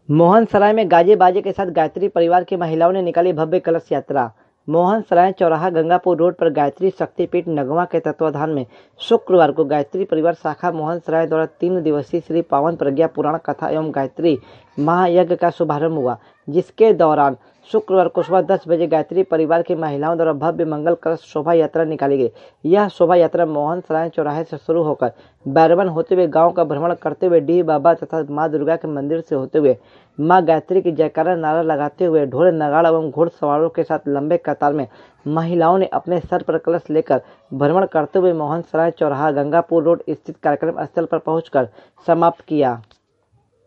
मोहनसराय में गाजे बाजे के साथ गायत्री परिवार की महिलाओं ने निकाली भव्य कलश यात्रा। मोहनसराय चौराहा गंगापुर रोड पर गायत्री शक्तिपीठ नगवा के तत्वाधान में शुक्रवार को गायत्री परिवार शाखा मोहनसराय द्वारा 3 दिवसीय श्री पावन प्रज्ञा पुराण कथा एवं गायत्री महायज्ञ का शुभारंभ हुआ, जिसके दौरान शुक्रवार को सुबह 10 बजे गायत्री परिवार की महिलाओं द्वारा भव्य मंगल कलश शोभा यात्रा निकाली गई। यह शोभा यात्रा मोहनसराय चौराहे से शुरू होकर बैरवन होते हुए गांव का भ्रमण करते हुए डीह बाबा तथा मां दुर्गा के मंदिर से होते हुए मां गायत्री की जयकारा नारा लगाते हुए ढोल नगाड़ा एवं घुड़सवारों के साथ लंबे कतार में महिलाओं ने अपने सर पर कलश लेकर भ्रमण करते हुए मोहनसराय चौराहा गंगापुर रोड स्थित कार्यक्रम स्थल पर पहुंचकर समाप्त किया।